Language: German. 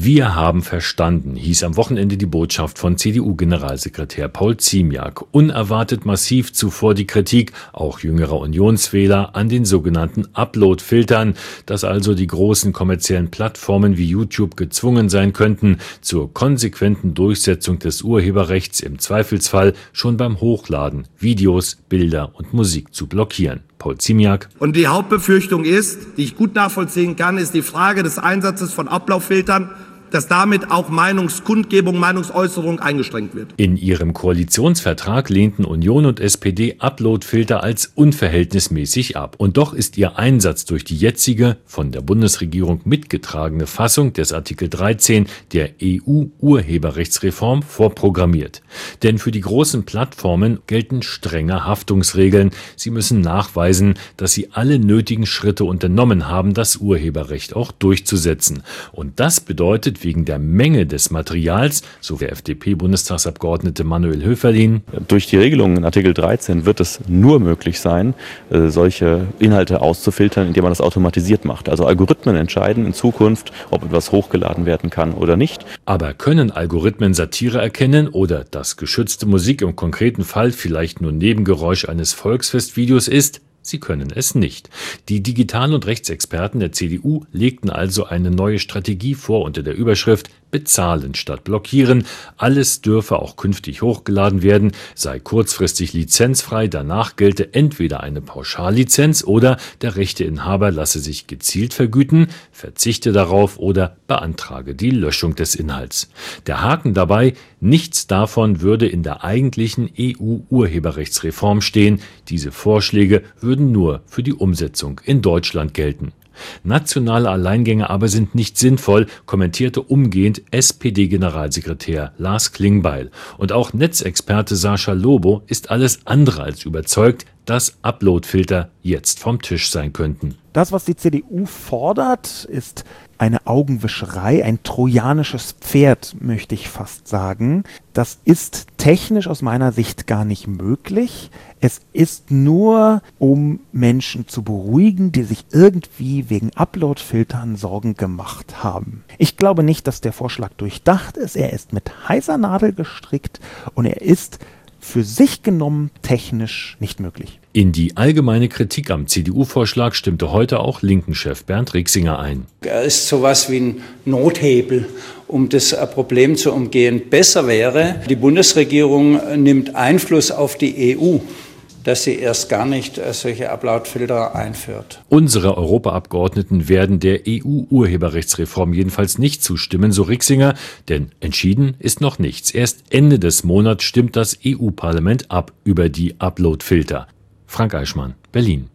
Wir haben verstanden, hieß am Wochenende die Botschaft von CDU-Generalsekretär Paul Ziemiak. Unerwartet massiv zuvor die Kritik, auch jüngerer Unionswähler, an den sogenannten Upload-Filtern, dass also die großen kommerziellen Plattformen wie YouTube gezwungen sein könnten, zur konsequenten Durchsetzung des Urheberrechts im Zweifelsfall schon beim Hochladen Videos, Bilder und Musik zu blockieren. Paul Ziemiak. Und die Hauptbefürchtung ist, die ich gut nachvollziehen kann, ist die Frage des Einsatzes von Upload-Filtern, dass damit auch Meinungskundgebung, Meinungsäußerung eingeschränkt wird. In ihrem Koalitionsvertrag lehnten Union und SPD Upload-Filter als unverhältnismäßig ab. Und doch ist ihr Einsatz durch die jetzige, von der Bundesregierung mitgetragene Fassung des Artikel 13 der EU-Urheberrechtsreform vorprogrammiert. Denn für die großen Plattformen gelten strenge Haftungsregeln. Sie müssen nachweisen, dass sie alle nötigen Schritte unternommen haben, das Urheberrecht auch durchzusetzen. Und das bedeutet, wegen der Menge des Materials, so der FDP-Bundestagsabgeordnete Manuel Höferlin. Durch die Regelungen in Artikel 13 wird es nur möglich sein, solche Inhalte auszufiltern, indem man das automatisiert macht. Also Algorithmen entscheiden in Zukunft, ob etwas hochgeladen werden kann oder nicht. Aber können Algorithmen Satire erkennen oder dass geschützte Musik im konkreten Fall vielleicht nur Nebengeräusch eines Volksfestvideos ist? Sie können es nicht. Die Digital- und Rechtsexperten der CDU legten also eine neue Strategie vor unter der Überschrift Bezahlen statt blockieren. Alles dürfe auch künftig hochgeladen werden, sei kurzfristig lizenzfrei, danach gelte entweder eine Pauschallizenz oder der Rechteinhaber lasse sich gezielt vergüten, verzichte darauf oder beantrage die Löschung des Inhalts. Der Haken dabei, nichts davon würde in der eigentlichen EU-Urheberrechtsreform stehen. Diese Vorschläge würden nur für die Umsetzung in Deutschland gelten. Nationale Alleingänge aber sind nicht sinnvoll, kommentierte umgehend SPD-Generalsekretär Lars Klingbeil. Und auch Netzexperte Sascha Lobo ist alles andere als überzeugt, dass Upload-Filter jetzt vom Tisch sein könnten. Das, was die CDU fordert, ist eine Augenwischerei, ein trojanisches Pferd, möchte ich fast sagen. Das ist technisch aus meiner Sicht gar nicht möglich. Es ist nur, um Menschen zu beruhigen, die sich irgendwie wegen Upload-Filtern Sorgen gemacht haben. Ich glaube nicht, dass der Vorschlag durchdacht ist. Er ist mit heißer Nadel gestrickt und er ist für sich genommen technisch nicht möglich. In die allgemeine Kritik am CDU-Vorschlag stimmte heute auch Linken-Chef Bernd Rixinger ein. Er ist sowas wie ein Nothebel, um das Problem zu umgehen. Besser wäre, die Bundesregierung nimmt Einfluss auf die EU, dass sie erst gar nicht solche Upload-Filter einführt. Unsere Europaabgeordneten werden der EU-Urheberrechtsreform jedenfalls nicht zustimmen, so Rixinger, denn entschieden ist noch nichts. Erst Ende des Monats stimmt das EU-Parlament ab über die Upload-Filter. Frank Eichmann, Berlin.